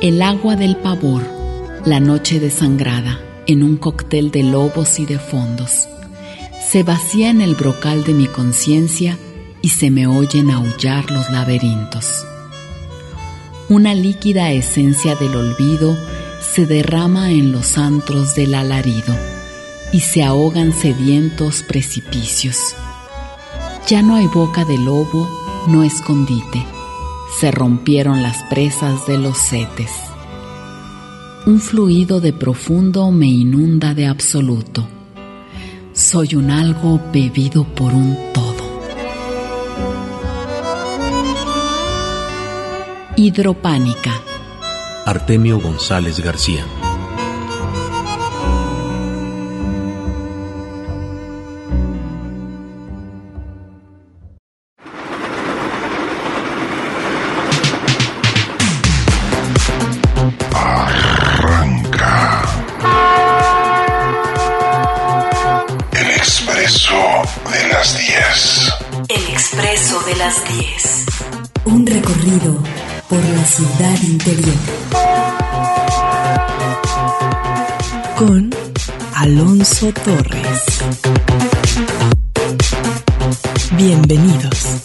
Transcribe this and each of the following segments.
El agua del pavor, la noche desangrada, en un cóctel de lobos y de fondos, se vacía en el brocal de mi conciencia y se me oyen aullar los laberintos. Una líquida esencia del olvido se derrama en los antros del alarido y se ahogan sedientos precipicios. Ya no hay boca de lobo, no escondite, se rompieron las presas de los setes. Un fluido de profundo me inunda de absoluto. Soy un algo bebido por un todo. Hidropánica. Artemio González García. de las 10. El Expreso de las 10. Un recorrido por la ciudad interior. Con Alonso Torres. Bienvenidos.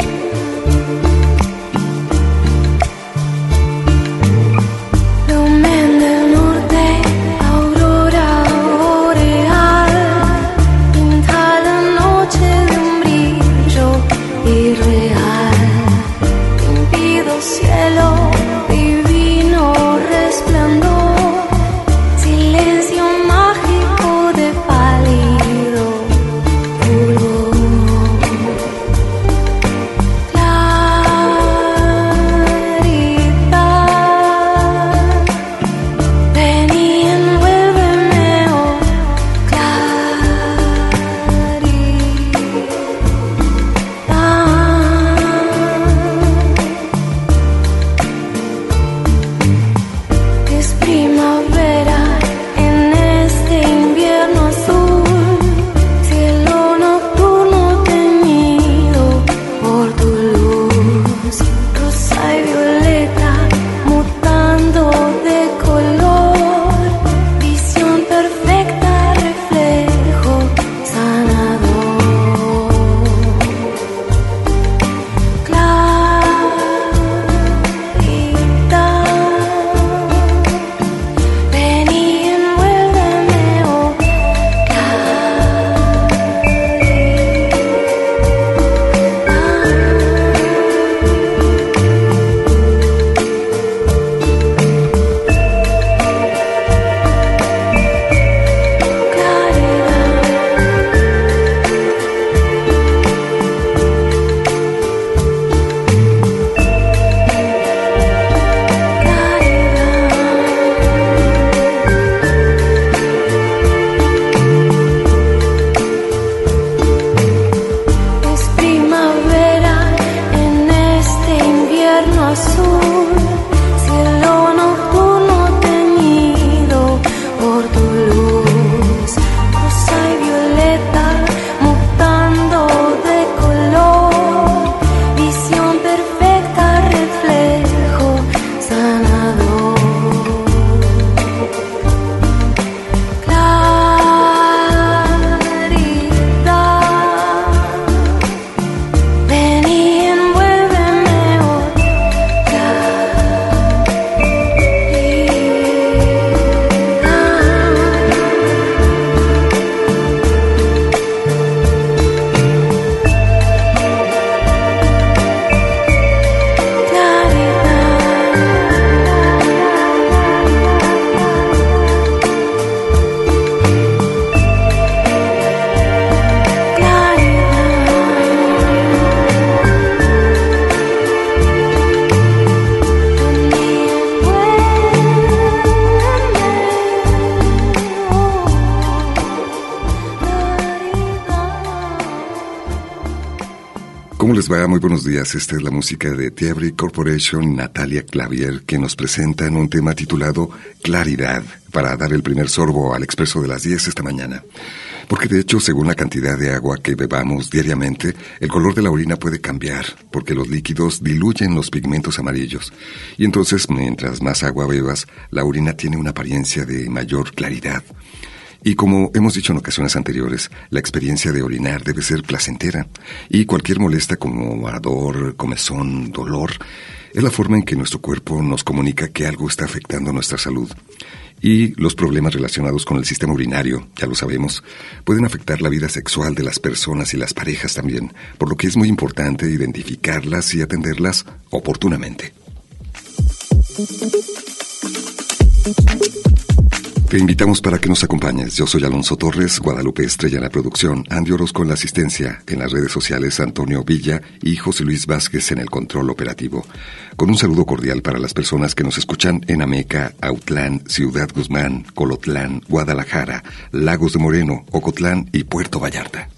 No me les va? Muy buenos días. Esta es la música de Thievery Corporation y Natalia Clavier, que nos presentan un tema titulado Claridad, para dar el primer sorbo al Expreso de las 10 esta mañana. Porque de hecho, según la cantidad de agua que bebamos diariamente, el color de la orina puede cambiar, porque los líquidos diluyen los pigmentos amarillos. Y entonces, mientras más agua bebas, la orina tiene una apariencia de mayor claridad. Y como hemos dicho en ocasiones anteriores, la experiencia de orinar debe ser placentera, y cualquier molestia como ardor, comezón, dolor, es la forma en que nuestro cuerpo nos comunica que algo está afectando nuestra salud. Y los problemas relacionados con el sistema urinario, ya lo sabemos, pueden afectar la vida sexual de las personas y las parejas también, por lo que es muy importante identificarlas y atenderlas oportunamente. Te invitamos para que nos acompañes. Yo soy Alonso Torres, Guadalupe Estrella en la producción, Andy Orozco en la asistencia, en las redes sociales Antonio Villa y José Luis Vázquez en el control operativo. Con un saludo cordial para las personas que nos escuchan en Ameca, Autlán, Ciudad Guzmán, Colotlán, Guadalajara, Lagos de Moreno, Ocotlán y Puerto Vallarta.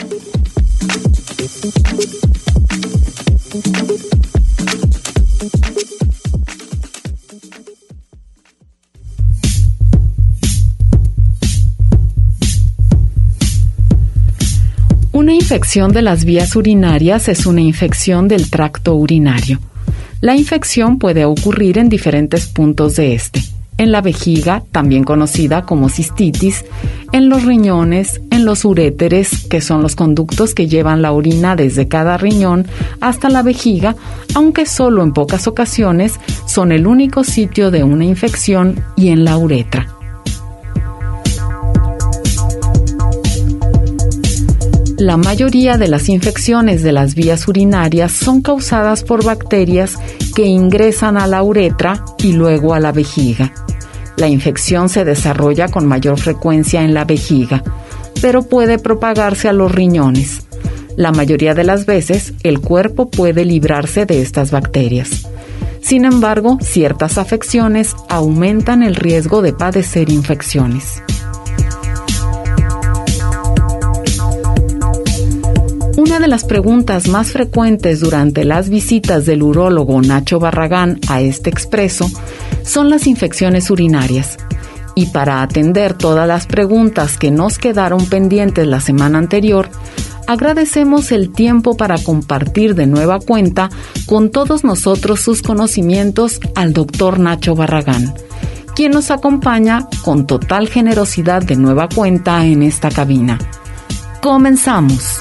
Una infección de las vías urinarias es una infección del tracto urinario. La infección puede ocurrir en diferentes puntos de este: en la vejiga, también conocida como cistitis, en los riñones, en los uréteres, que son los conductos que llevan la orina desde cada riñón hasta la vejiga, aunque solo en pocas ocasiones son el único sitio de una infección, y en la uretra. La mayoría de las infecciones de las vías urinarias son causadas por bacterias que ingresan a la uretra y luego a la vejiga. La infección se desarrolla con mayor frecuencia en la vejiga, pero puede propagarse a los riñones. La mayoría de las veces, el cuerpo puede librarse de estas bacterias. Sin embargo, ciertas afecciones aumentan el riesgo de padecer infecciones. Una de las preguntas más frecuentes durante las visitas del urólogo Nacho Barragán a este expreso son las infecciones urinarias. Y para atender todas las preguntas que nos quedaron pendientes la semana anterior, agradecemos el tiempo para compartir de nueva cuenta con todos nosotros sus conocimientos al doctor Nacho Barragán, quien nos acompaña con total generosidad de nueva cuenta en esta cabina. Comenzamos.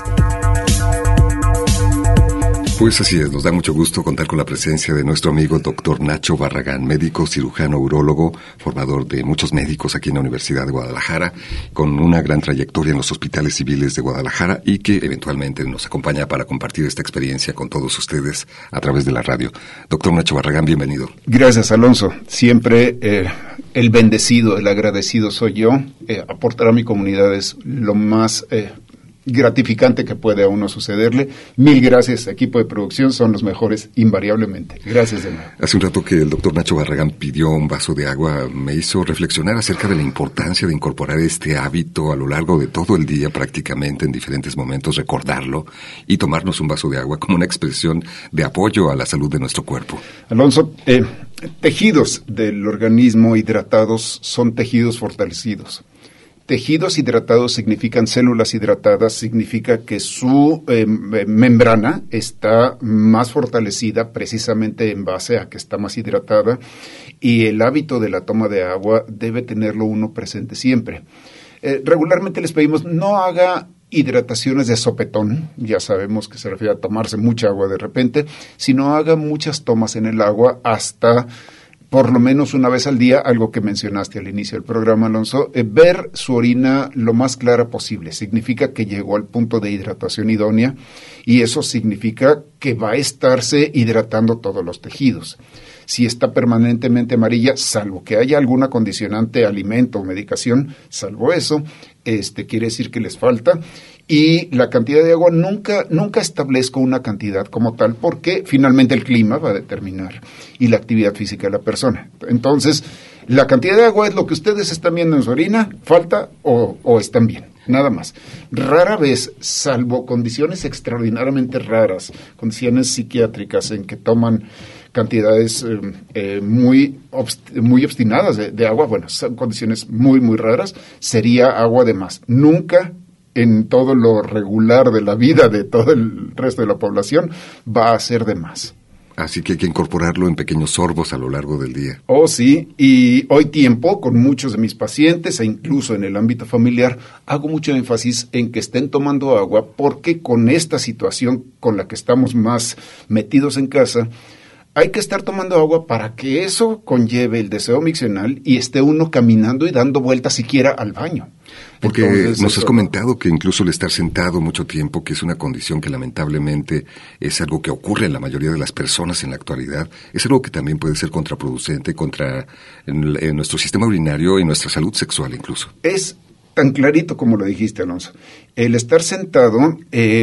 Pues así es, nos da mucho gusto contar con la presencia de nuestro amigo doctor Nacho Barragán, médico, cirujano, urólogo, formador de muchos médicos aquí en la Universidad de Guadalajara, con una gran trayectoria en los hospitales civiles de Guadalajara y que eventualmente nos acompaña para compartir esta experiencia con todos ustedes a través de la radio. Doctor Nacho Barragán, bienvenido. Gracias, Alonso. Siempre el bendecido, el agradecido soy yo. Aportar a mi comunidad es lo más gratificante que puede a uno sucederle. Mil gracias, equipo de producción, son los mejores invariablemente. Gracias de nuevo. Hace un rato que el doctor Nacho Barragán pidió un vaso de agua, me hizo reflexionar acerca de la importancia de incorporar este hábito a lo largo de todo el día, prácticamente en diferentes momentos, recordarlo y tomarnos un vaso de agua como una expresión de apoyo a la salud de nuestro cuerpo. Alonso, tejidos del organismo hidratados son tejidos fortalecidos. Tejidos hidratados significan células hidratadas, significa que su membrana está más fortalecida precisamente en base a que está más hidratada, y el hábito de la toma de agua debe tenerlo uno presente siempre. Regularmente les pedimos no haga hidrataciones de sopetón, ya sabemos que se refiere a tomarse mucha agua de repente, sino haga muchas tomas en el agua hasta por lo menos una vez al día, algo que mencionaste al inicio del programa, Alonso, ver su orina lo más clara posible. Significa que llegó al punto de hidratación idónea, y eso significa que va a estarse hidratando todos los tejidos. Si está permanentemente amarilla, salvo que haya alguna condicionante, alimento o medicación, salvo eso, quiere decir que les falta. Y la cantidad de agua, nunca establezco una cantidad como tal, porque finalmente el clima va a determinar y la actividad física de la persona. Entonces, la cantidad de agua es lo que ustedes están viendo en su orina, falta o están bien. nada más. Rara vez, salvo condiciones extraordinariamente raras, condiciones psiquiátricas en que toman cantidades muy obstinadas de agua, bueno, son condiciones muy, muy raras, sería agua de más. Nunca en todo lo regular de la vida de todo el resto de la población va a ser de más. Así que hay que incorporarlo en pequeños sorbos a lo largo del día. Oh, sí, y hoy tiempo, con muchos de mis pacientes, e incluso en el ámbito familiar, hago mucho énfasis en que estén tomando agua, porque con esta situación con la que estamos más metidos en casa, hay que estar tomando agua para que eso conlleve el deseo miccional y esté uno caminando y dando vueltas siquiera al baño. Porque Entonces, nos has comentado que incluso el estar sentado mucho tiempo, que es una condición que lamentablemente es algo que ocurre en la mayoría de las personas en la actualidad, es algo que también puede ser contraproducente contra en nuestro sistema urinario y nuestra salud sexual incluso. Es tan clarito como lo dijiste, Alonso. El estar sentado,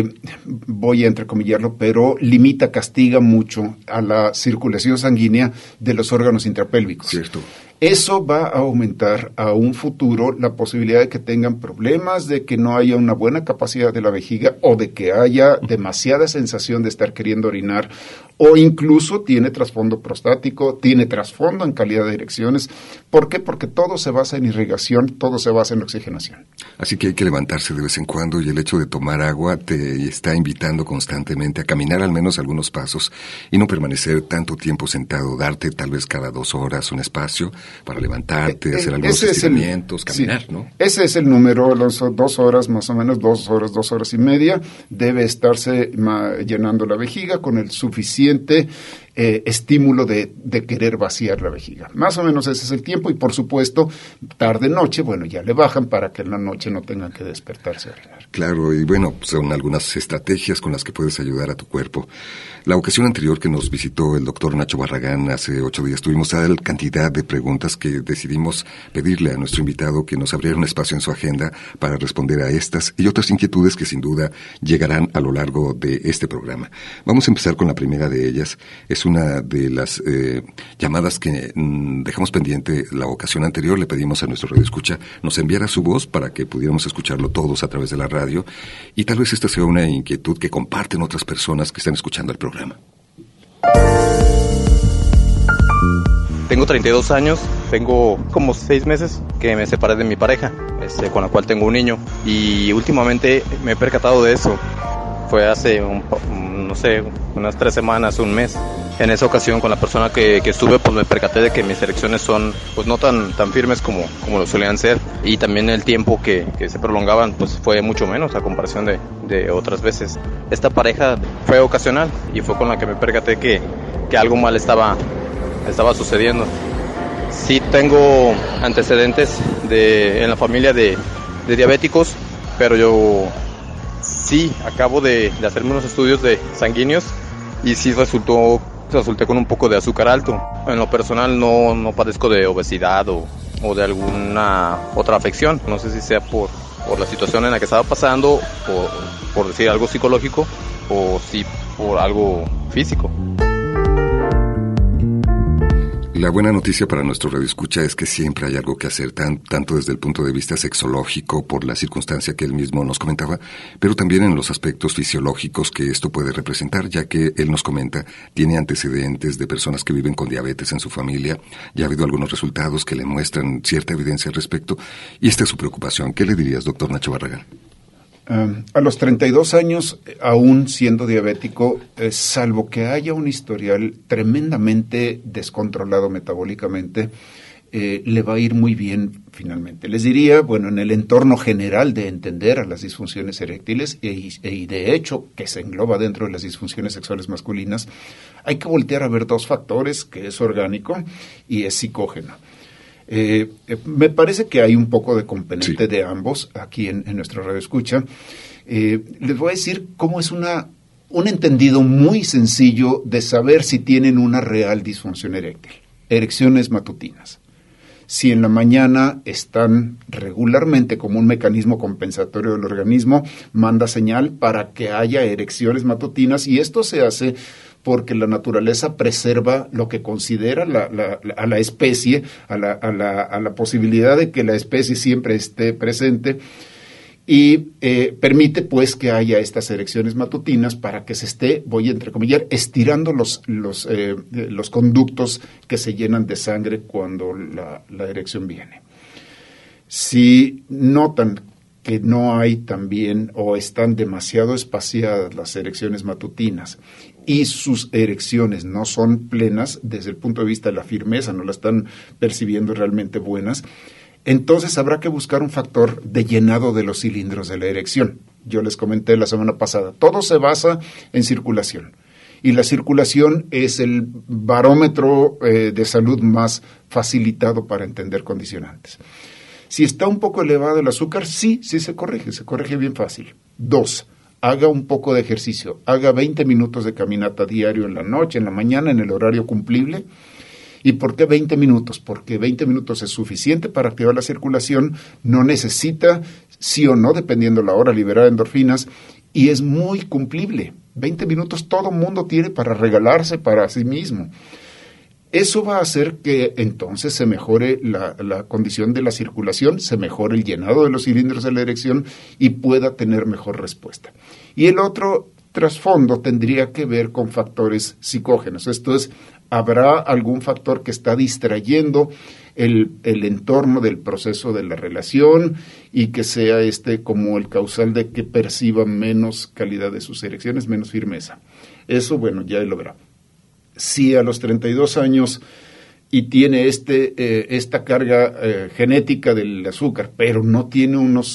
voy a entrecomillarlo, pero limita, castiga mucho a la circulación sanguínea de los órganos intrapélvicos. Cierto. Eso va a aumentar a un futuro la posibilidad de que tengan problemas, de que no haya una buena capacidad de la vejiga o de que haya demasiada sensación de estar queriendo orinar, o incluso tiene trasfondo prostático, tiene trasfondo en calidad de erecciones. ¿Por qué? Porque todo se basa en irrigación, todo se basa en oxigenación. Así que hay que levantarse de vez en cuando, y el hecho de tomar agua te está invitando constantemente a caminar al menos algunos pasos y no permanecer tanto tiempo sentado, darte tal vez cada 2 horas un espacio para levantarte, hacer algunos estiramientos, caminar, sí, ¿no? Ese es el número, Alonso, 2 horas más o menos, 2 horas y media, debe estarse llenando la vejiga con el suficiente estímulo de querer vaciar la vejiga. Más o menos ese es el tiempo, y por supuesto, tarde-noche, bueno, ya le bajan para que en la noche no tengan que despertarse a orinar. Claro, y bueno, son algunas estrategias con las que puedes ayudar a tu cuerpo. La ocasión anterior que nos visitó el doctor Nacho Barragán, hace 8 días, tuvimos tal cantidad de preguntas que decidimos pedirle a nuestro invitado que nos abriera un espacio en su agenda para responder a estas y otras inquietudes que sin duda llegarán a lo largo de este programa. Vamos a empezar con la primera de ellas. Es una de las llamadas que dejamos pendiente la ocasión anterior. Le pedimos a nuestro radioescucha nos enviara su voz para que pudiéramos escucharlo todos a través de la radio, y tal vez esta sea una inquietud que comparten otras personas que están escuchando el programa. Tengo 32 años, tengo como 6 meses que me separé de mi pareja, con la cual tengo un niño, y últimamente me he percatado de eso. Fue hace, no sé, unas 3 semanas, un mes. En esa ocasión con la persona que estuve, pues me percaté de que mis erecciones son pues no tan firmes como lo solían ser, y también el tiempo que se prolongaban pues fue mucho menos a comparación de otras veces. Esta pareja fue ocasional y fue con la que me percaté que algo mal estaba sucediendo. Sí tengo antecedentes en la familia de diabéticos, pero yo sí acabo de hacerme unos estudios de sanguíneos y sí resulté con un poco de azúcar alto. En lo personal no padezco de obesidad o de alguna otra afección. No sé si sea por la situación en la que estaba pasando, por decir algo psicológico, o si por algo físico. La buena noticia para nuestro radioescucha es que siempre hay algo que hacer, tanto desde el punto de vista sexológico, por la circunstancia que él mismo nos comentaba, pero también en los aspectos fisiológicos que esto puede representar, ya que él nos comenta, tiene antecedentes de personas que viven con diabetes en su familia, ya ha habido algunos resultados que le muestran cierta evidencia al respecto, y esta es su preocupación. ¿Qué le dirías, doctor Nacho Barragán? A los 32 años, aún siendo diabético, salvo que haya un historial tremendamente descontrolado metabólicamente, le va a ir muy bien finalmente. Les diría, bueno, en el entorno general de entender a las disfunciones eréctiles y de hecho que se engloba dentro de las disfunciones sexuales masculinas, hay que voltear a ver 2 factores, que es orgánico y es psicógeno. Me parece que hay un poco de componente de ambos aquí en nuestra radioescucha. Les voy a decir cómo es un entendido muy sencillo de saber si tienen una real disfunción eréctil. Erecciones matutinas. Si en la mañana están regularmente como un mecanismo compensatorio del organismo, manda señal para que haya erecciones matutinas, y esto se hace porque la naturaleza preserva lo que considera a la especie, a la posibilidad de que la especie siempre esté presente, y permite pues que haya estas erecciones matutinas para que se esté, voy a entrecomillar, estirando los conductos que se llenan de sangre cuando la erección viene. Si notan que no hay también o están demasiado espaciadas las erecciones matutinas y sus erecciones no son plenas desde el punto de vista de la firmeza, no la están percibiendo realmente buenas, entonces habrá que buscar un factor de llenado de los cilindros de la erección. Yo les comenté la semana pasada, todo se basa en circulación. Y la circulación es el barómetro de salud más facilitado para entender condicionantes. Si está un poco elevado el azúcar, sí se corrige bien fácil. 2, haga un poco de ejercicio, haga 20 minutos de caminata diario en la noche, en la mañana, en el horario cumplible. ¿Y por qué 20 minutos? Porque 20 minutos es suficiente para activar la circulación, no necesita, sí o no, dependiendo la hora, liberar endorfinas, y es muy cumplible. 20 minutos todo mundo tiene para regalarse para sí mismo. Eso va a hacer que entonces se mejore la condición de la circulación, se mejore el llenado de los cilindros de la erección y pueda tener mejor respuesta. Y el otro trasfondo tendría que ver con factores psicógenos. Esto es, habrá algún factor que está distrayendo el entorno del proceso de la relación y que sea como el causal de que perciba menos calidad de sus erecciones, menos firmeza. Eso, bueno, ya lo verá. Si a los 32 años y tiene esta carga genética del azúcar, pero no tiene unos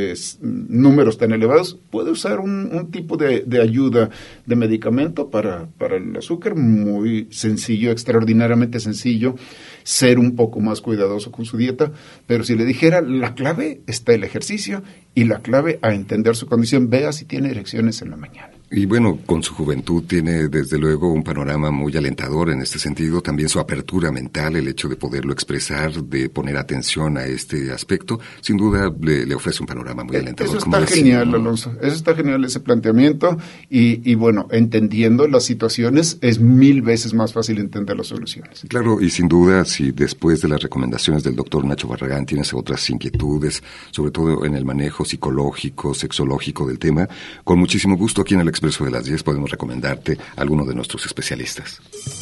números tan elevados, puede usar un tipo de ayuda de medicamento para el azúcar, muy sencillo, extraordinariamente sencillo, ser un poco más cuidadoso con su dieta, pero si le dijera, la clave está el ejercicio y la clave a entender su condición, vea si tiene erecciones en la mañana. Y bueno, con su juventud tiene desde luego un panorama muy alentador en este sentido, también su apertura mental, el hecho de poderlo expresar, de poner atención a este aspecto, sin duda le ofrece un panorama muy alentador. Eso está genial, Alonso, eso está genial ese planteamiento y bueno, entendiendo las situaciones es 1000 veces más fácil entender las soluciones. Claro, y sin duda, si después de las recomendaciones del doctor Nacho Barragán tienes otras inquietudes, sobre todo en el manejo psicológico, sexológico del tema, con muchísimo gusto aquí en el Expreso de las 10 podemos recomendarte a alguno de nuestros especialistas.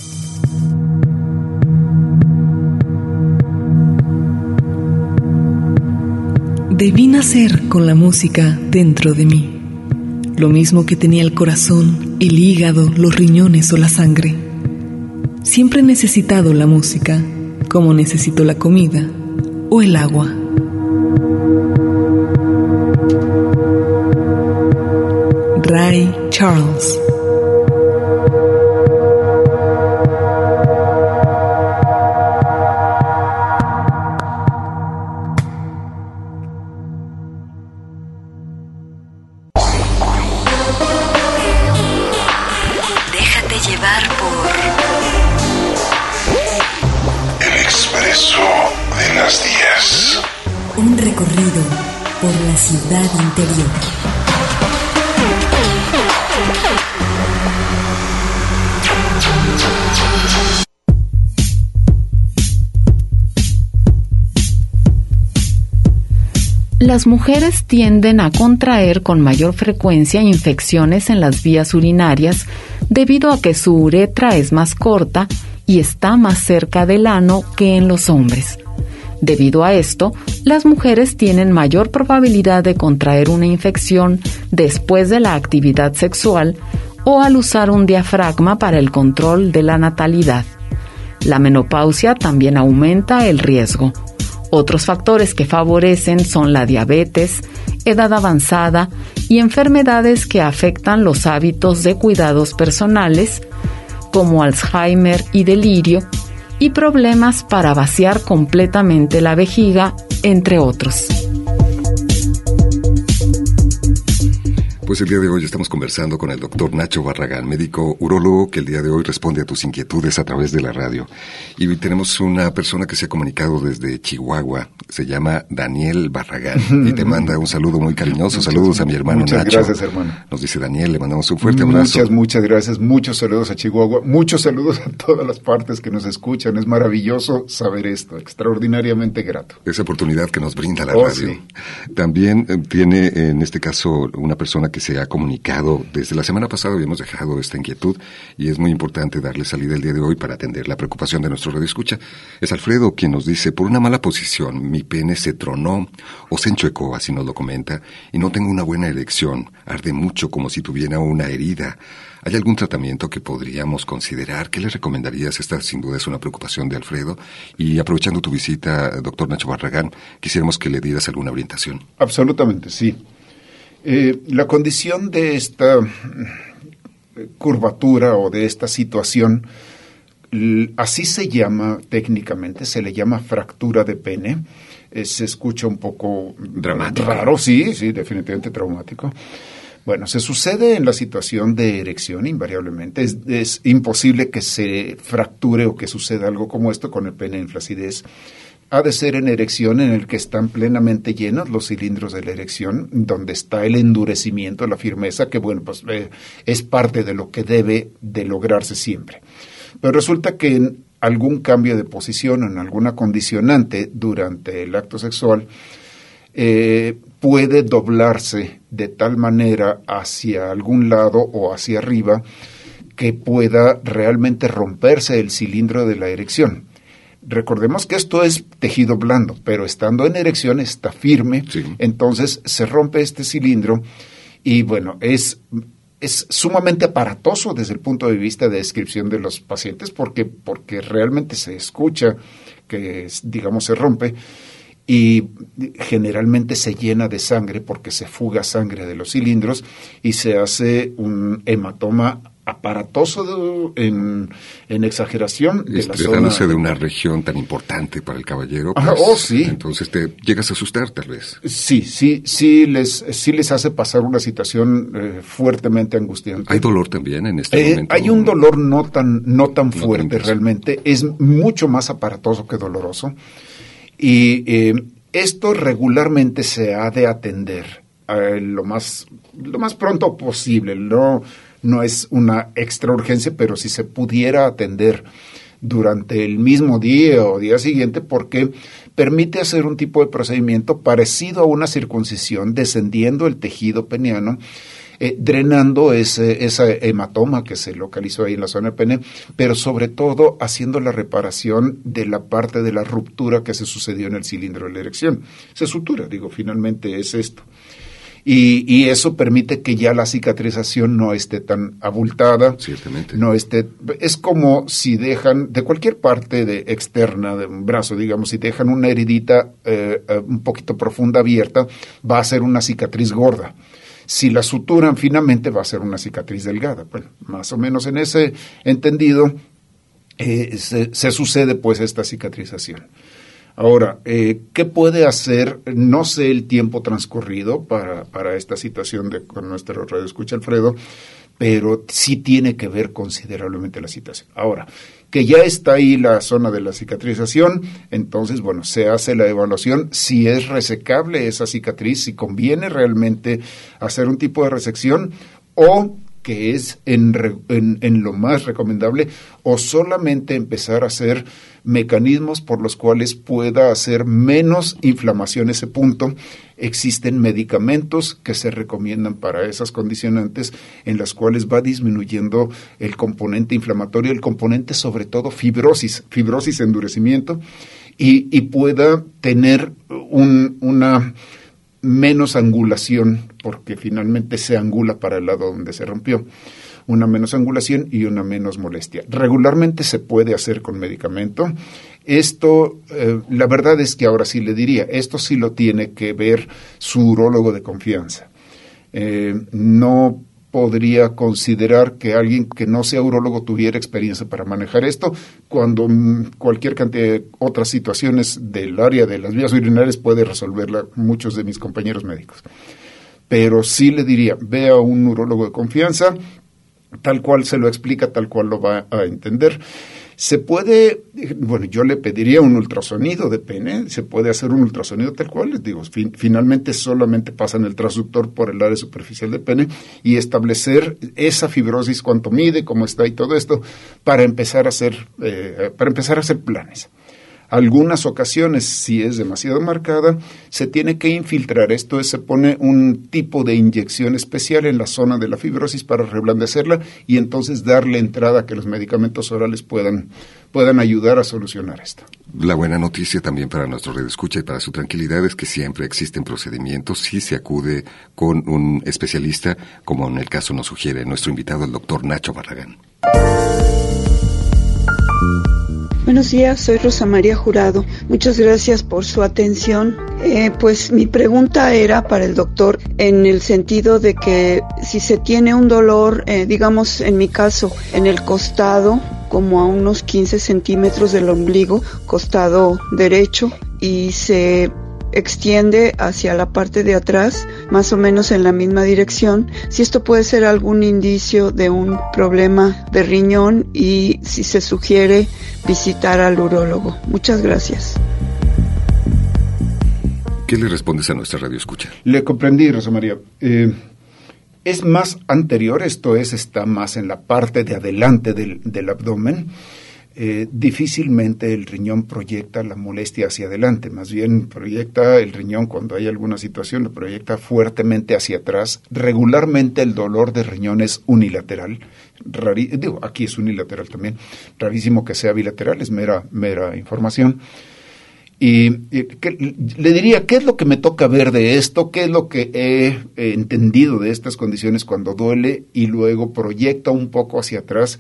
Debí nacer con la música dentro de mí, lo mismo que tenía el corazón, el hígado, los riñones o la sangre. Siempre he necesitado la música, como necesito la comida o el agua. Ray Charles. Déjate llevar por El Expreso de las 10. Un recorrido por la ciudad interior. Las mujeres tienden a contraer con mayor frecuencia infecciones en las vías urinarias debido a que su uretra es más corta y está más cerca del ano que en los hombres. Debido a esto, las mujeres tienen mayor probabilidad de contraer una infección después de la actividad sexual o al usar un diafragma para el control de la natalidad. La menopausia también aumenta el riesgo. Otros factores que favorecen son la diabetes, edad avanzada y enfermedades que afectan los hábitos de cuidados personales, como Alzheimer y delirio, y problemas para vaciar completamente la vejiga, entre otros. Pues el día de hoy estamos conversando con el doctor Nacho Barragán, médico urólogo, que el día de hoy responde a tus inquietudes a través de la radio. Y tenemos una persona que se ha comunicado desde Chihuahua, se llama Daniel Barragán, y te manda un saludo muy cariñoso. Saludos a mi hermano Nacho. Muchas gracias, hermano. Nos dice Daniel, le mandamos un fuerte abrazo. Muchas gracias, muchos saludos a Chihuahua, muchos saludos a todas las partes que nos escuchan. Es maravilloso saber esto, extraordinariamente grato. Esa oportunidad que nos brinda la radio. Sí. También tiene, en este caso, una persona que se ha comunicado desde la semana pasada. Habíamos dejado esta inquietud y es muy importante darle salida el día de hoy para atender la preocupación de nuestro radioescucha. Es Alfredo quien nos dice: por una mala posición mi pene se tronó o se enchuecó, así nos lo comenta, y no tengo una buena erección, arde mucho como si tuviera una herida. ¿Hay algún tratamiento que podríamos considerar? ¿Qué le recomendarías? Esta sin duda es una preocupación de Alfredo. Y aprovechando tu visita, doctor Nacho Barragán, quisiéramos que le dieras alguna orientación. Absolutamente, sí. La condición de esta curvatura o de esta situación, así se llama técnicamente, se le llama fractura de pene. Se escucha un poco dramático, raro, sí, definitivamente traumático. Bueno, se sucede en la situación de erección invariablemente. Es imposible que se fracture o que suceda algo como esto con el pene en flacidez. Ha de ser en erección en el que están plenamente llenos los cilindros de la erección, donde está el endurecimiento, la firmeza, que bueno, pues es parte de lo que debe de lograrse siempre. Pero resulta que en algún cambio de posición o en alguna condicionante durante el acto sexual, puede doblarse de tal manera hacia algún lado o hacia arriba que pueda realmente romperse el cilindro de la erección. Recordemos que esto es tejido blando, pero estando en erección está firme, sí. Entonces se rompe este cilindro y bueno, es sumamente aparatoso desde el punto de vista de descripción de los pacientes porque realmente se escucha que, digamos, se rompe y generalmente se llena de sangre porque se fuga sangre de los cilindros y se hace un hematoma aparatoso en exageración de la zona. Tratándose de una región tan importante para el caballero, pues, sí. Entonces te llegas a asustar tal vez. Sí les hace pasar una situación fuertemente angustiante. ¿Hay dolor también en este momento? Hay un dolor no tan fuerte realmente, es mucho más aparatoso que doloroso y esto regularmente se ha de atender lo más pronto posible. No es una extra urgencia, pero si se pudiera atender durante el mismo día o día siguiente, porque permite hacer un tipo de procedimiento parecido a una circuncisión, descendiendo el tejido peniano, drenando esa hematoma que se localizó ahí en la zona del pene, pero sobre todo haciendo la reparación de la parte de la ruptura que se sucedió en el cilindro de la erección. Se sutura, finalmente es esto. Y eso permite que ya la cicatrización no esté tan abultada. Ciertamente. Es como si dejan, de cualquier parte externa de un brazo, digamos, si dejan una heridita un poquito profunda abierta, va a ser una cicatriz gorda. Si la suturan finamente, va a ser una cicatriz delgada. Bueno, más o menos en ese entendido se sucede pues esta cicatrización. Ahora, ¿qué puede hacer? No sé el tiempo transcurrido para esta situación con nuestro radioescucha Alfredo, pero sí tiene que ver considerablemente la situación. Ahora, que ya está ahí la zona de la cicatrización, entonces, bueno, se hace la evaluación si es resecable esa cicatriz, si conviene realmente hacer un tipo de resección o que es en lo más recomendable, o solamente empezar a hacer mecanismos por los cuales pueda hacer menos inflamación ese punto. Existen medicamentos que se recomiendan para esas condicionantes en las cuales va disminuyendo el componente inflamatorio, el componente sobre todo fibrosis, endurecimiento, y pueda tener una menos angulación, porque finalmente se angula para el lado donde se rompió, una menos angulación y una menos molestia. Regularmente se puede hacer con medicamento. Esto, la verdad es que ahora sí le diría, esto sí lo tiene que ver su urólogo de confianza. No podría considerar que alguien que no sea urólogo tuviera experiencia para manejar esto, cuando cualquier cantidad de otras situaciones del área de las vías urinarias puede resolverla muchos de mis compañeros médicos. pero sí le diría, ve a un urólogo de confianza, tal cual se lo explica, tal cual lo va a entender. Se puede, bueno, yo le pediría un ultrasonido de pene, se puede hacer un ultrasonido tal cual, les digo, finalmente solamente pasan el transductor por el área superficial del pene y establecer esa fibrosis, cuánto mide, cómo está y todo esto, para empezar a hacer planes. Algunas ocasiones, si es demasiado marcada, se tiene que infiltrar. Esto es, se pone un tipo de inyección especial en la zona de la fibrosis para reblandecerla y entonces darle entrada a que los medicamentos orales puedan ayudar a solucionar esto. La buena noticia también para nuestro radioescucha y para su tranquilidad es que siempre existen procedimientos si se acude con un especialista, como en el caso nos sugiere nuestro invitado, el doctor Nacho Barragán. Buenos días, soy Rosa María Jurado. Muchas gracias por su atención. Pues mi pregunta era para el doctor en el sentido de que si se tiene un dolor, digamos en mi caso, en el costado, como a unos 15 centímetros del ombligo, costado derecho, y se extiende hacia la parte de atrás, más o menos en la misma dirección, si esto puede ser algún indicio de un problema de riñón y si se sugiere visitar al urólogo. Muchas gracias. ¿Qué le respondes a nuestra radioescucha? Le comprendí, Rosa María. Es más anterior, esto es, está más en la parte de adelante del abdomen. Difícilmente el riñón proyecta la molestia hacia adelante, más bien proyecta el riñón cuando hay alguna situación, lo proyecta fuertemente hacia atrás. Regularmente el dolor de riñón es unilateral, aquí es unilateral también, rarísimo que sea bilateral, es mera información. Y le diría, ¿qué es lo que me toca ver de esto? ¿Qué es lo que he entendido de estas condiciones cuando duele y luego proyecta un poco hacia atrás?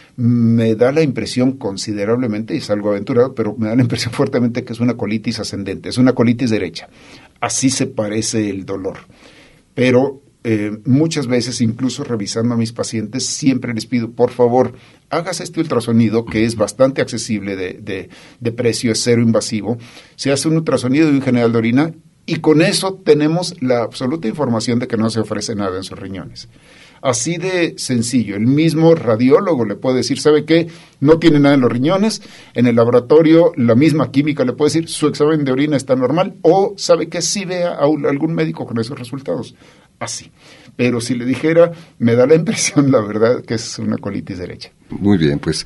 Me da la impresión considerablemente, y es algo aventurado, pero me da la impresión fuertemente que es una colitis ascendente, es una colitis derecha. Así se parece el dolor. Pero muchas veces, incluso revisando a mis pacientes, siempre les pido, por favor, hágase este ultrasonido, que es bastante accesible de precio, es cero invasivo. Se hace un ultrasonido de un general de orina y con eso tenemos la absoluta información de que no se ofrece nada en sus riñones. Así de sencillo. El mismo radiólogo le puede decir, ¿sabe qué? No tiene nada en los riñones. En el laboratorio, la misma química le puede decir, su examen de orina está normal. O, ¿sabe qué? Sí vea a algún médico con esos resultados. Así. Pero si le dijera, me da la impresión, la verdad, que es una colitis derecha. Muy bien, pues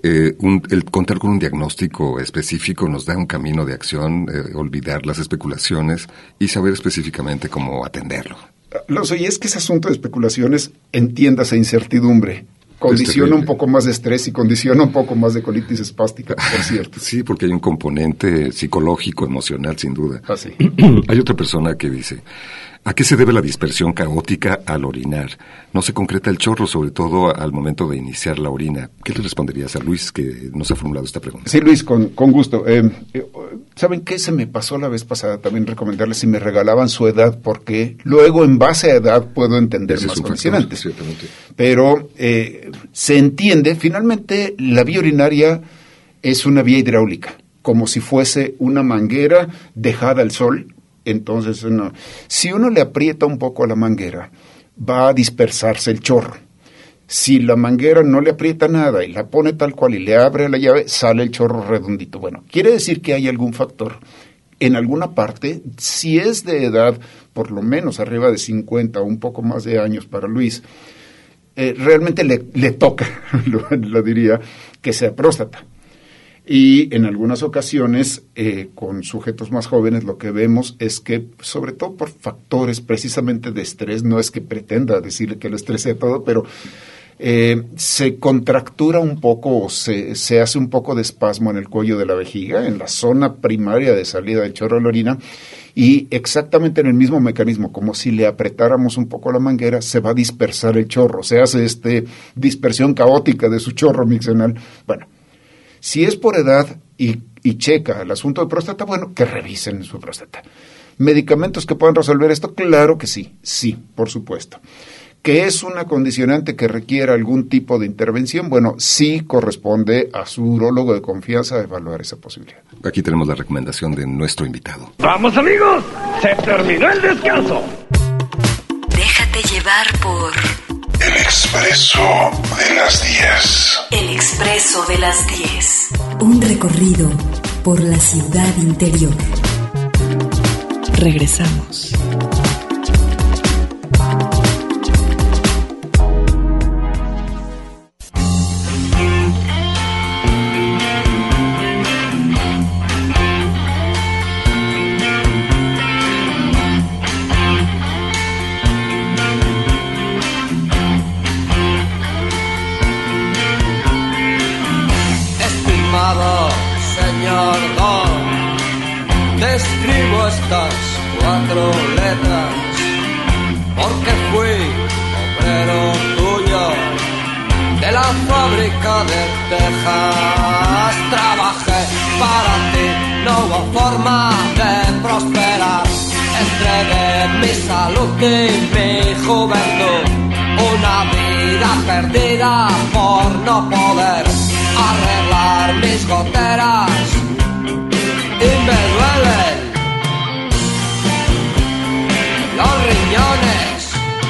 el contar con un diagnóstico específico nos da un camino de acción, olvidar las especulaciones y saber específicamente cómo atenderlo. Y es que ese asunto de especulaciones, entiéndase incertidumbre, condiciona un poco más de estrés y condiciona un poco más de colitis espástica, por cierto. Sí, porque hay un componente psicológico, emocional, sin duda. Ah, sí. Hay otra persona que dice, ¿a qué se debe la dispersión caótica al orinar? No se concreta el chorro, sobre todo al momento de iniciar la orina. ¿Qué le responderías a Luis, que nos ha formulado esta pregunta? Sí, Luis, con gusto. ¿Saben qué? Se me pasó la vez pasada también recomendarles si me regalaban su edad, porque luego en base a edad puedo entender más condicionantes. Pero se entiende, finalmente la vía urinaria es una vía hidráulica, como si fuese una manguera dejada al sol. Entonces, si uno le aprieta un poco a la manguera, va a dispersarse el chorro. Si la manguera no le aprieta nada y la pone tal cual y le abre la llave, sale el chorro redondito. Bueno, quiere decir que hay algún factor. En alguna parte, si es de edad, por lo menos arriba de 50 o un poco más de años para Luis, realmente le toca, lo diría, que sea próstata. Y en algunas ocasiones, con sujetos más jóvenes, lo que vemos es que, sobre todo por factores precisamente de estrés, no es que pretenda decirle que lo estrese todo, pero se contractura un poco o se hace un poco de espasmo en el cuello de la vejiga, en la zona primaria de salida del chorro de la orina, y exactamente en el mismo mecanismo, como si le apretáramos un poco la manguera, se va a dispersar el chorro, se hace dispersión caótica de su chorro miccional. Bueno, si es por edad y checa el asunto de próstata, bueno, que revisen su próstata. ¿Medicamentos que puedan resolver esto? Claro que sí, por supuesto. ¿Que es una condicionante que requiera algún tipo de intervención? Bueno, sí corresponde a su urólogo de confianza evaluar esa posibilidad. Aquí tenemos la recomendación de nuestro invitado. ¡Vamos, amigos! ¡Se terminó el descanso! Déjate llevar por El expreso de las 10. El expreso de las 10. Un recorrido por la ciudad interior. Regresamos. Señor Don, te escribo estas 4 letras porque fui obrero tuyo de la fábrica de Texas. Trabajé para ti, no hubo forma de prosperar. Entregué mi salud y mi juventud, una vida perdida por no poder arreglar mis goteras y me duelen los riñones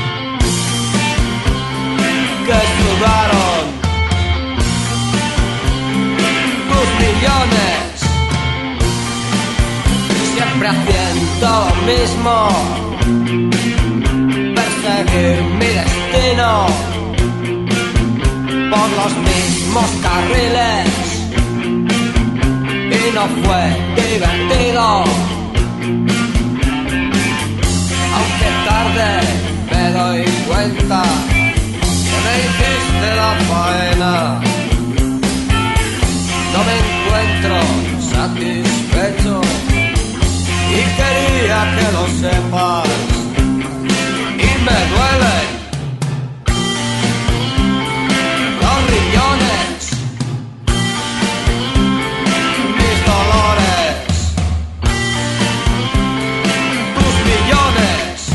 que sudaron tus millones, siempre haciendo lo mismo, perseguir mi destino por los mismos carriles y no fue divertido, aunque tarde me doy cuenta que me hiciste la faena. No me encuentro satisfecho y quería que lo sepas y me duele riñones, mis dolores, tus millones.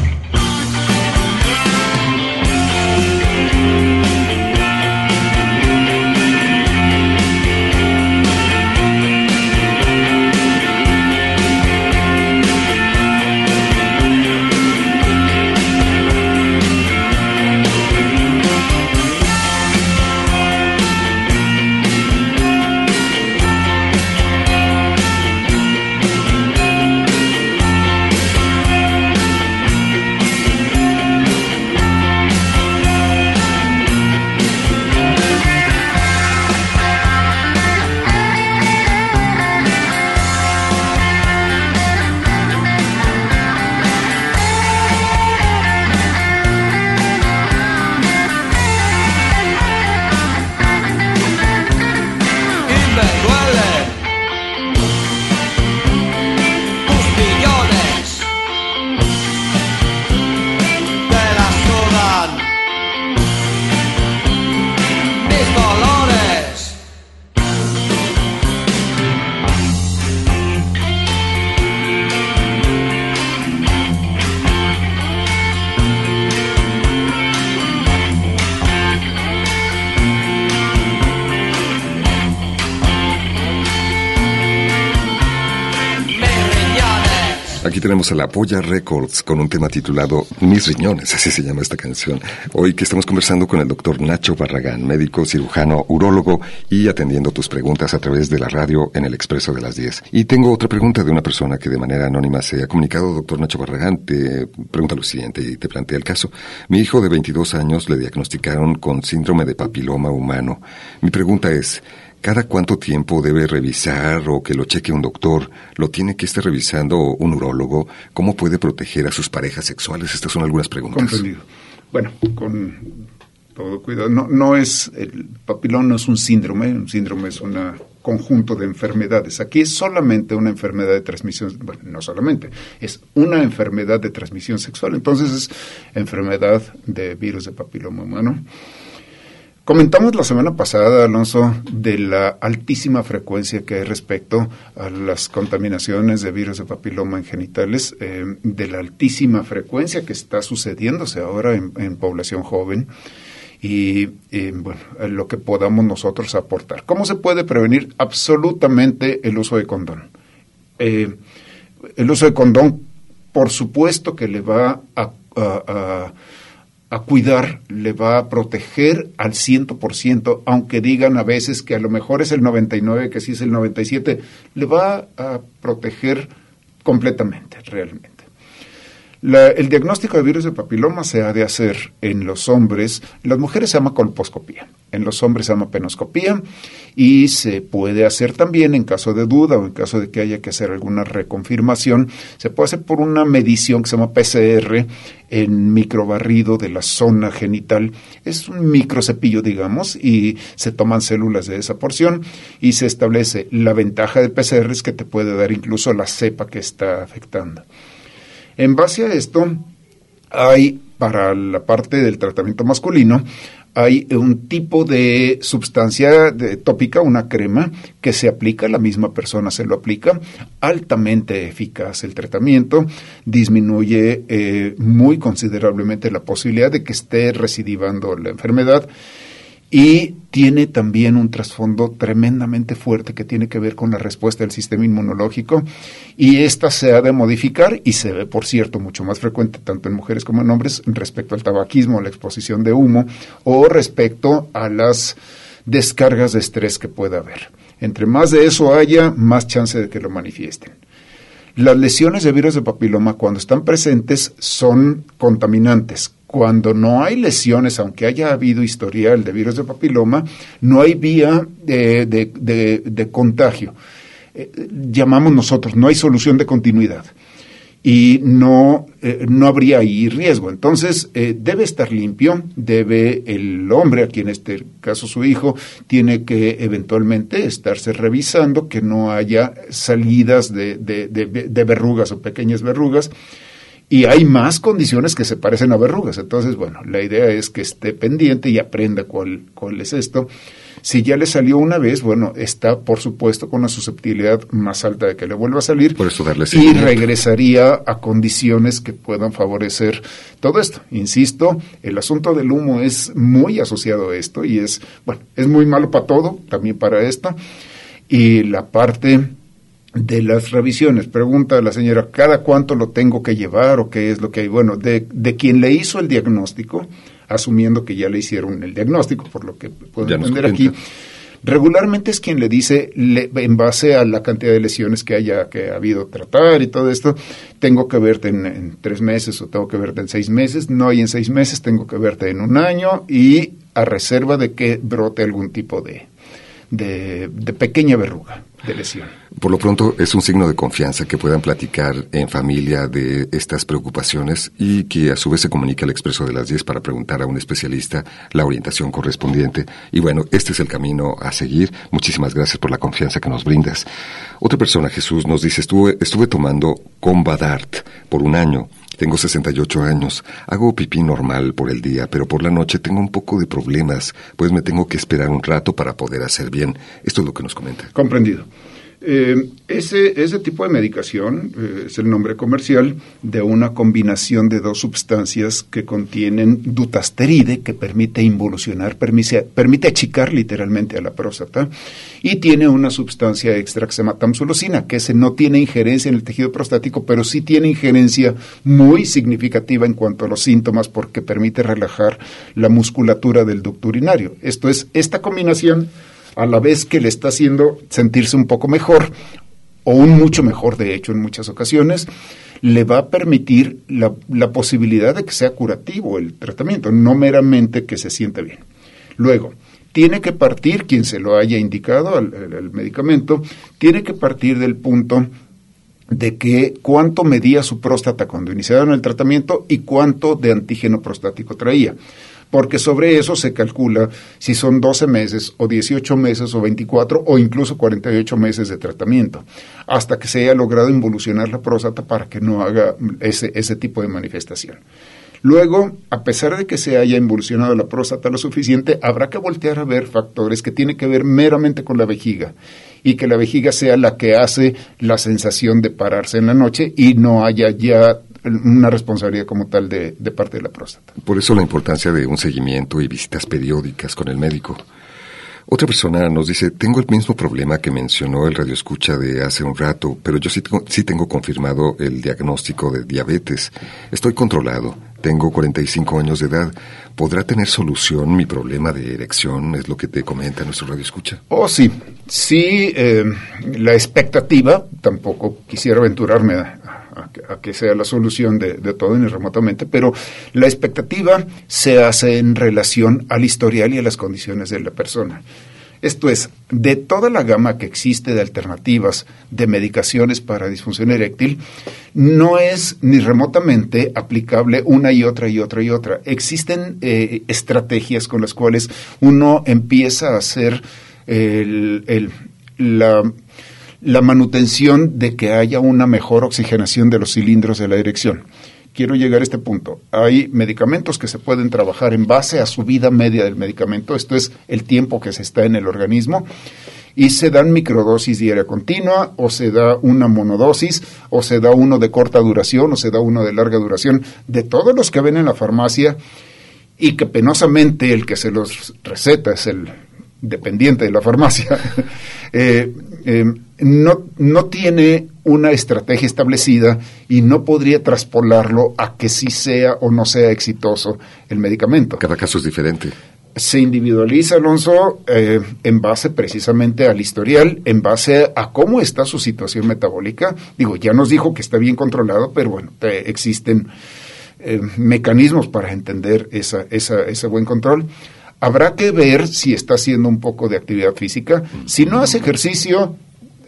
Aquí tenemos a la Polla Records con un tema titulado Mis riñones, así se llama esta canción. Hoy que estamos conversando con el doctor Nacho Barragán, médico, cirujano, urólogo, y atendiendo tus preguntas a través de la radio en el Expreso de las 10. Y tengo otra pregunta de una persona que de manera anónima se ha comunicado. Doctor Nacho Barragán, te pregunta lo siguiente y te plantea el caso. Mi hijo de 22 años le diagnosticaron con síndrome de papiloma humano. Mi pregunta es, ¿cada cuánto tiempo debe revisar o que lo cheque un doctor? ¿Lo tiene que estar revisando un urólogo? ¿Cómo puede proteger a sus parejas sexuales? Estas son algunas preguntas. Comprendido. Bueno, con todo cuidado. No es, el papiloma no es un síndrome es un conjunto de enfermedades. Aquí es solamente una enfermedad de transmisión, bueno, no solamente, es una enfermedad de transmisión sexual. Entonces es enfermedad de virus de papiloma humano. Comentamos la semana pasada, Alonso, de la altísima frecuencia que hay respecto a las contaminaciones de virus de papiloma en genitales, de la altísima frecuencia que está sucediéndose ahora en población joven y bueno, lo que podamos nosotros aportar. ¿Cómo se puede prevenir? Absolutamente el uso de condón. El uso de condón, por supuesto que le va a a cuidar, le va a proteger al 100%, aunque digan a veces que a lo mejor es el 99%, que sí es el 97%, le va a proteger completamente, realmente. El diagnóstico de virus de papiloma se ha de hacer en los hombres. En las mujeres se llama colposcopía, en los hombres se llama penoscopía, y se puede hacer también en caso de duda o en caso de que haya que hacer alguna reconfirmación. Se puede hacer por una medición que se llama PCR en microbarrido de la zona genital. Es un microcepillo, digamos, y se toman células de esa porción y se establece. La ventaja del PCR es que te puede dar incluso la cepa que está afectando. En base a esto, hay, para la parte del tratamiento masculino, hay un tipo de sustancia tópica, una crema, que se aplica, la misma persona se lo aplica, altamente eficaz el tratamiento, disminuye muy considerablemente la posibilidad de que esté recidivando la enfermedad, y tiene también un trasfondo tremendamente fuerte que tiene que ver con la respuesta del sistema inmunológico, y esta se ha de modificar y se ve, por cierto, mucho más frecuente tanto en mujeres como en hombres respecto al tabaquismo, la exposición de humo o respecto a las descargas de estrés que pueda haber. Entre más de eso haya, más chance de que lo manifiesten. Las lesiones de virus de papiloma, cuando están presentes, son contaminantes. Cuando no hay lesiones, aunque haya habido historial de virus de papiloma, no hay vía de contagio. Llamamos nosotros, no hay solución de continuidad. Y no habría ahí riesgo. Entonces, debe estar limpio, debe el hombre, aquí en este caso su hijo, tiene que eventualmente estarse revisando que no haya salidas de verrugas o pequeñas verrugas. Y hay más condiciones que se parecen a verrugas. Entonces, bueno, la idea es que esté pendiente y aprenda cuál es esto. Si ya le salió una vez, bueno, está, por supuesto, con una susceptibilidad más alta de que le vuelva a salir. Por eso darle y seguimiento. Regresaría a condiciones que puedan favorecer todo esto. Insisto, el asunto del humo es muy asociado a esto y es muy malo para todo, también para esto. Y la parte de las revisiones, pregunta la señora, ¿cada cuánto lo tengo que llevar o qué es lo que hay? Bueno, de quien le hizo el diagnóstico, asumiendo que ya le hicieron el diagnóstico, por lo que puedo entender aquí, regularmente es quien le dice, en base a la cantidad de lesiones que haya habido tratar y todo esto, tengo que verte en 3 meses o tengo que verte en 6 meses, no hay en 6 meses, tengo que verte en 1 año y a reserva de que brote algún tipo de pequeña verruga de lesión. Por lo pronto es un signo de confianza que puedan platicar en familia de estas preocupaciones y que a su vez se comunique al Expreso de las 10 para preguntar a un especialista la orientación correspondiente. Y bueno, este es el camino a seguir. Muchísimas gracias por la confianza que nos brindas. Otra persona, Jesús, nos dice, estuve tomando Combadart por 1 año. Tengo 68 años. Hago pipí normal por el día, pero por la noche tengo un poco de problemas, pues me tengo que esperar un rato para poder hacer bien. Esto es lo que nos comenta. Comprendido. Ese tipo de medicación es el nombre comercial de una combinación de 2 sustancias que contienen dutasteride, que permite involucionar, permite achicar literalmente a la próstata, y tiene una sustancia extra que se llama tamsulosina, que ese no tiene injerencia en el tejido prostático, pero sí tiene injerencia muy significativa en cuanto a los síntomas, porque permite relajar la musculatura del ducto urinario. Esto es, esta combinación, a la vez que le está haciendo sentirse un poco mejor, o un mucho mejor, de hecho, en muchas ocasiones, le va a permitir la posibilidad de que sea curativo el tratamiento, no meramente que se sienta bien. Luego, tiene que partir, quien se lo haya indicado al medicamento, tiene que partir del punto de que cuánto medía su próstata cuando iniciaron el tratamiento y cuánto de antígeno prostático traía. Porque sobre eso se calcula si son 12 meses o 18 meses o 24 o incluso 48 meses de tratamiento, hasta que se haya logrado involucionar la próstata para que no haga ese tipo de manifestación. Luego, a pesar de que se haya involucionado la próstata lo suficiente, habrá que voltear a ver factores que tienen que ver meramente con la vejiga, y que la vejiga sea la que hace la sensación de pararse en la noche y no haya ya una responsabilidad como tal de parte de la próstata. Por eso la importancia de un seguimiento y visitas periódicas con el médico. Otra persona nos dice, tengo el mismo problema que mencionó el radioescucha de hace un rato, pero yo sí tengo confirmado el diagnóstico de diabetes. Estoy controlado, tengo 45 años de edad. ¿Podrá tener solución mi problema de erección? Es lo que te comenta nuestro radioescucha. Oh, sí. Sí, la expectativa, tampoco quisiera aventurarme a que sea la solución de todo ni remotamente, pero la expectativa se hace en relación al historial y a las condiciones de la persona. Esto es, de toda la gama que existe de alternativas de medicaciones para disfunción eréctil, no es ni remotamente aplicable una y otra y otra y otra. Existen estrategias con las cuales uno empieza a hacer la manutención de que haya una mejor oxigenación de los cilindros de la erección. Quiero llegar a este punto. Hay medicamentos que se pueden trabajar en base a su vida media del medicamento, esto es el tiempo que se está en el organismo, y se dan microdosis diaria continua, o se da una monodosis, o se da uno de corta duración, o se da uno de larga duración, de todos los que ven en la farmacia, y que penosamente el que se los receta es el dependiente de la farmacia, no tiene una estrategia establecida y no podría traspolarlo a que sí sea o no sea exitoso el medicamento. Cada caso es diferente. Se individualiza, Alonso, en base precisamente al historial, en base a cómo está su situación metabólica. Digo, ya nos dijo que está bien controlado, pero bueno, existen mecanismos para entender ese buen control. Habrá que ver si está haciendo un poco de actividad física. Si no hace ejercicio,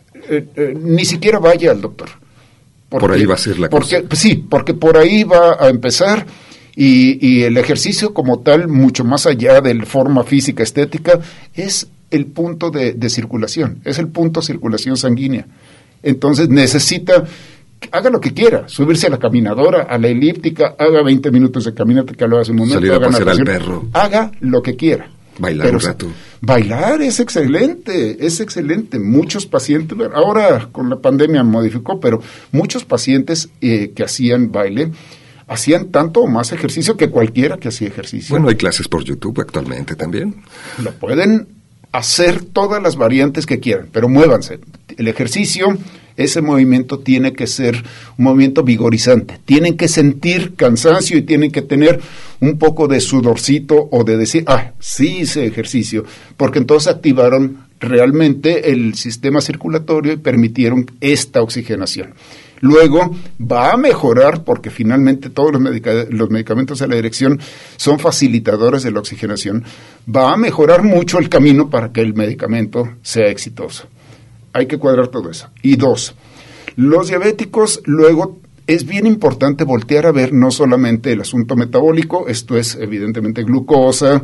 ni siquiera vaya al doctor. Por ahí va a ser la cosa. Sí, porque por ahí va a empezar y el ejercicio como tal, mucho más allá de la forma física estética, es el punto de circulación, es el punto de circulación sanguínea. Entonces necesita, haga lo que quiera, subirse a la caminadora, a la elíptica, haga 20 minutos de caminata que lo hace un momento. Salir a pasear al perro. Haga lo que quiera. Bailar un rato. Bailar es excelente, es excelente. Muchos pacientes, ahora con la pandemia modificó, pero muchos pacientes que hacían baile, hacían tanto o más ejercicio que cualquiera que hacía ejercicio. Bueno, hay clases por YouTube actualmente también. Lo pueden hacer todas las variantes que quieran, pero muévanse. El ejercicio, ese movimiento tiene que ser un movimiento vigorizante. Tienen que sentir cansancio y tienen que tener un poco de sudorcito o de decir, sí hice ejercicio, porque entonces activaron realmente el sistema circulatorio y permitieron esta oxigenación. Luego va a mejorar, porque finalmente todos los medicamentos de la erección son facilitadores de la oxigenación, va a mejorar mucho el camino para que el medicamento sea exitoso. Hay que cuadrar todo eso. Y 2, los diabéticos luego es bien importante voltear a ver no solamente el asunto metabólico, esto es evidentemente glucosa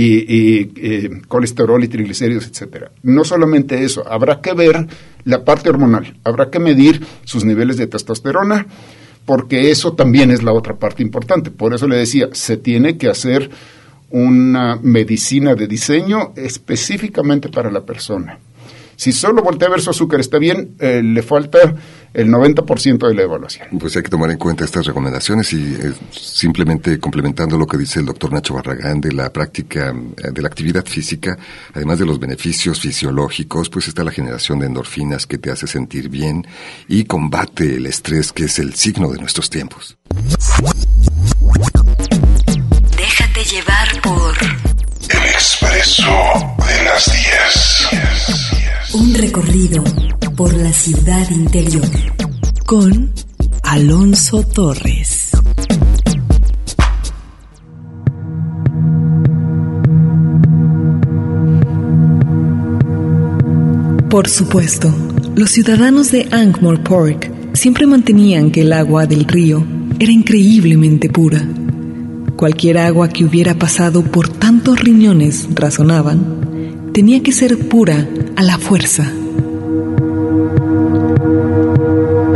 y colesterol y triglicéridos, etcétera. No solamente eso, habrá que ver la parte hormonal, habrá que medir sus niveles de testosterona, porque eso también es la otra parte importante. Por eso le decía, se tiene que hacer una medicina de diseño específicamente para la persona. Si solo voltea a ver su azúcar está bien, le falta el 90% de la evaluación. Pues hay que tomar en cuenta estas recomendaciones y simplemente complementando lo que dice el doctor Nacho Barragán de la práctica de la actividad física, además de los beneficios fisiológicos, pues está la generación de endorfinas que te hace sentir bien y combate el estrés, que es el signo de nuestros tiempos. Déjate llevar por El Expreso de las 10. Un recorrido por la ciudad interior. Con Alonso Torres. Por supuesto, los ciudadanos de Ankh-Morpork siempre mantenían que el agua del río era increíblemente pura. Cualquier agua que hubiera pasado por tantos riñones, razonaban, tenía que ser pura a la fuerza.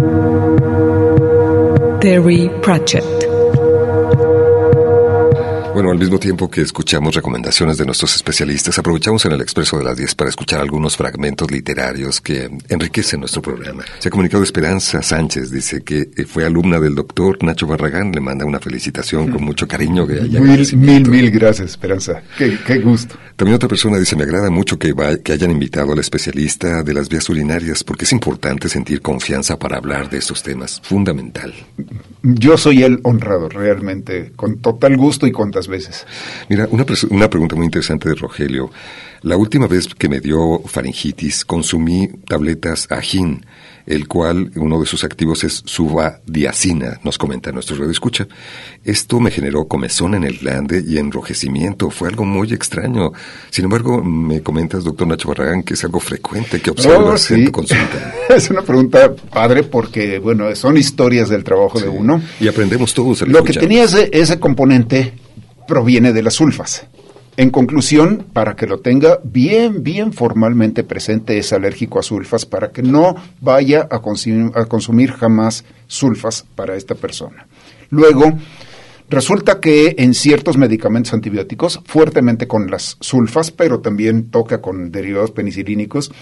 Terry Pratchett. Bueno, al mismo tiempo que escuchamos recomendaciones de nuestros especialistas, aprovechamos en el Expreso de las 10 para escuchar algunos fragmentos literarios que enriquecen nuestro programa. Se ha comunicado Esperanza Sánchez, dice que fue alumna del doctor Nacho Barragán, le manda una felicitación con mucho cariño. Mil gracias, Esperanza. Qué gusto. También otra persona dice, me agrada mucho que hayan invitado al especialista de las vías urinarias, porque es importante sentir confianza para hablar de estos temas. Fundamental. Yo soy el honrado, realmente, con total gusto y cuantas veces. Mira, una pregunta muy interesante de Rogelio. La última vez que me dio faringitis, consumí tabletas Agin, el cual uno de sus activos es suvadiacina, nos comenta nuestro radioescucha. Esto me generó comezón en el glande y enrojecimiento. Fue algo muy extraño. Sin embargo, me comentas, doctor Nacho Barragán, que es algo frecuente que observas en tu consulta. Es una pregunta padre porque, bueno, son historias del trabajo de uno. Y aprendemos todos. Lo que tenía ese componente proviene de las sulfas. En conclusión, para que lo tenga bien formalmente presente, es alérgico a sulfas, para que no vaya a consumir jamás sulfas para esta persona. Luego, resulta que en ciertos medicamentos antibióticos, fuertemente con las sulfas, pero también toca con derivados penicilínicos,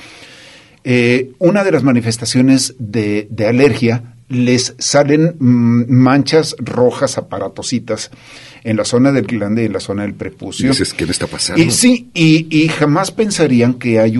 una de las manifestaciones de alergia, les salen manchas rojas aparatositas en la zona del glande y en la zona del prepucio. ¿Y dices qué le está pasando? Y sí, y jamás pensarían que hay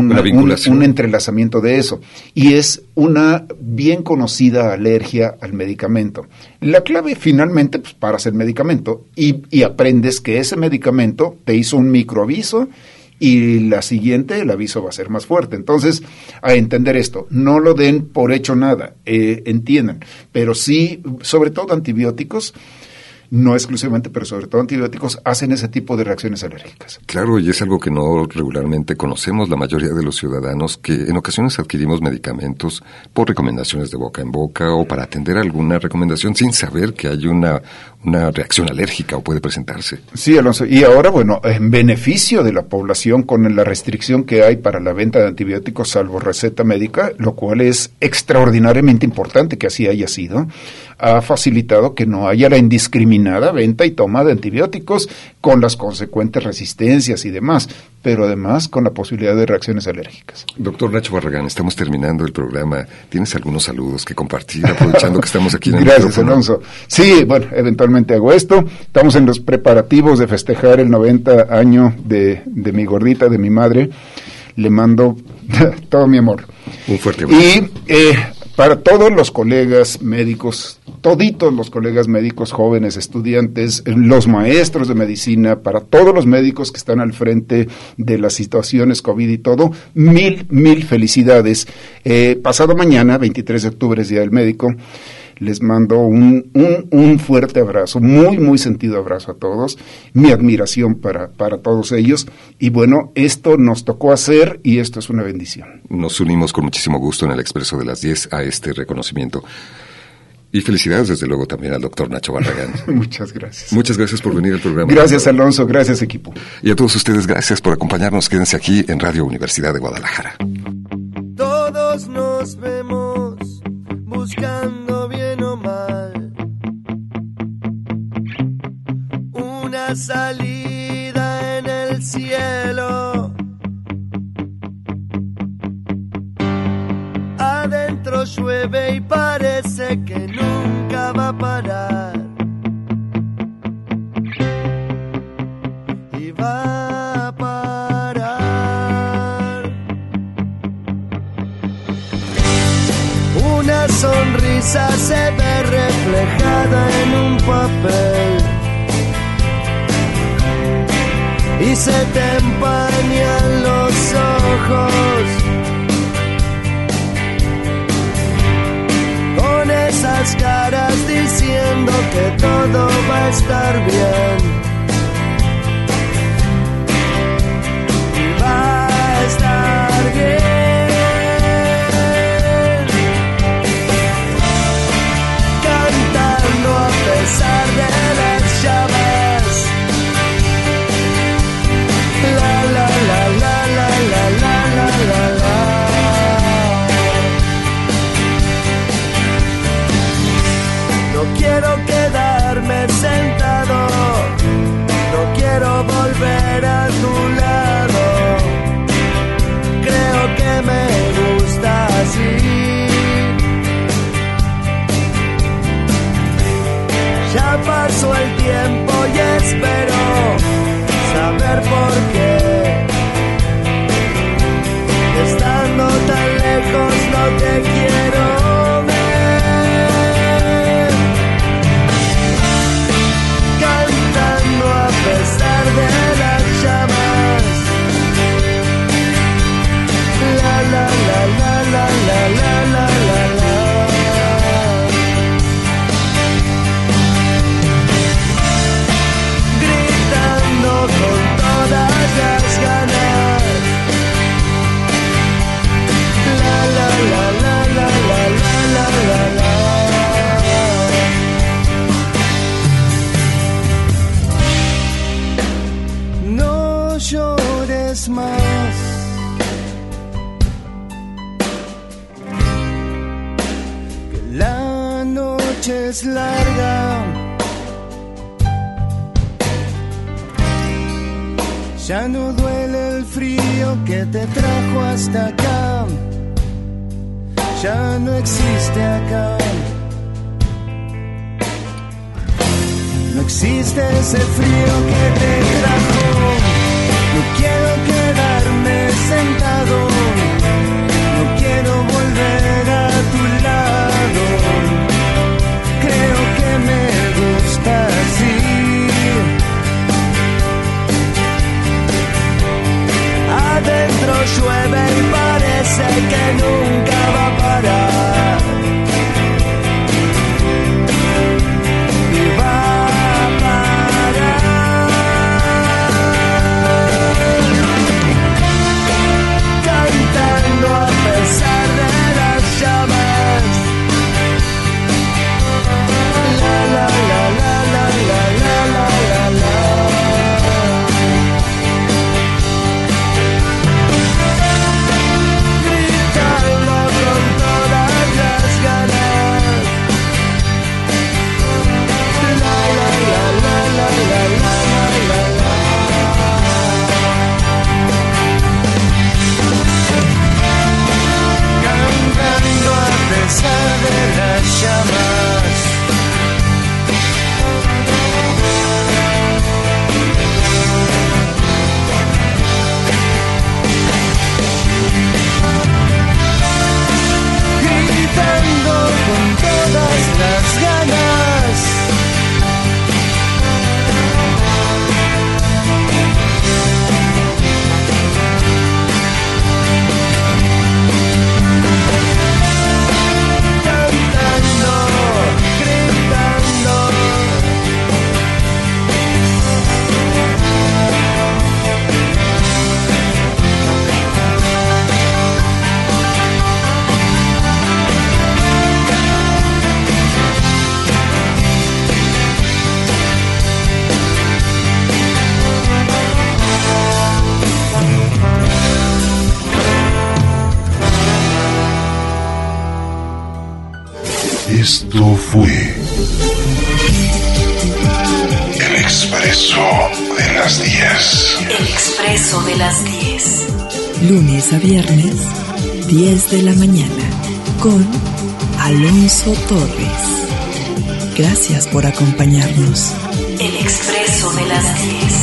un entrelazamiento de eso. Y es una bien conocida alergia al medicamento. La clave finalmente, pues paras el medicamento y aprendes que ese medicamento te hizo un microaviso y la siguiente, el aviso va a ser más fuerte. Entonces, a entender esto, no lo den por hecho nada, entiendan, pero sí, sobre todo antibióticos, no exclusivamente, pero sobre todo antibióticos, hacen ese tipo de reacciones alérgicas. Claro, y es algo que no regularmente conocemos la mayoría de los ciudadanos, que en ocasiones adquirimos medicamentos por recomendaciones de boca en boca o para atender alguna recomendación sin saber que hay una reacción alérgica o puede presentarse. Sí, Alonso, y ahora, bueno, en beneficio de la población con la restricción que hay para la venta de antibióticos salvo receta médica, lo cual es extraordinariamente importante que así haya sido, ha facilitado que no haya la indiscriminada venta y toma de antibióticos con las consecuentes resistencias y demás, pero además con la posibilidad de reacciones alérgicas. Doctor Nacho Barragán, estamos terminando el programa. ¿Tienes algunos saludos que compartir, aprovechando que estamos aquí en el Gracias, Alonso. Sí, bueno, eventualmente hago esto. Estamos en los preparativos de festejar el 90 año de mi gordita, de mi madre. Le mando todo mi amor. Un fuerte abrazo. Y para todos los colegas médicos, toditos los colegas médicos, jóvenes, estudiantes, los maestros de medicina, para todos los médicos que están al frente de las situaciones COVID y todo, mil felicidades. Pasado mañana, 23 de octubre, es Día del Médico. Les mando un fuerte abrazo, muy sentido abrazo a todos, mi admiración para todos ellos, y bueno, esto nos tocó hacer y esto es una bendición. Nos unimos con muchísimo gusto en el Expreso de las 10 a este reconocimiento. Y felicidades desde luego también al doctor Nacho Barragán. Muchas gracias. Muchas gracias por venir al programa. Gracias, Alonso, gracias, equipo. Y a todos ustedes, gracias por acompañarnos. Quédense aquí en Radio Universidad de Guadalajara. Todos nos vemos buscando bien o mal una salida en el cielo. Adentro llueve y parece que nunca va a parar. Y va a parar. Una sonrisa se ve reflejada en un papel y se te empañan los ojos con esas caras diciendo que todo va a estar bien. Y va a estar bien. A pesar de las llamas, la la la la la la la la la la. No quiero quedarme sentado pasó el tiempo y espero saber por qué. Estando tan lejos no te quiero ver. Cantando a pesar de las llamas. La la la la la la la la la la. Gritando con todas las ganas. La la la la la la la la la. No llores más. Que la noche es larga. Ya no duele el frío que te trajo hasta acá. Ya no existe acá. No existe ese frío que te trajo. No quiero quedarme sentado. No quiero volver a tu lado. Creo que me gusta así. Adentro llueve y parece que nunca va a parar. Y va a parar. Cantando a pesar de las llamas. La la la la la la la la la la. Cantando a pesar de las llamas. Gritando con todas las ganas. Esto fue El Expreso de las 10. El Expreso de las 10. Lunes a viernes, 10 de la mañana, con Alonso Torres. Gracias por acompañarnos. El Expreso de las 10.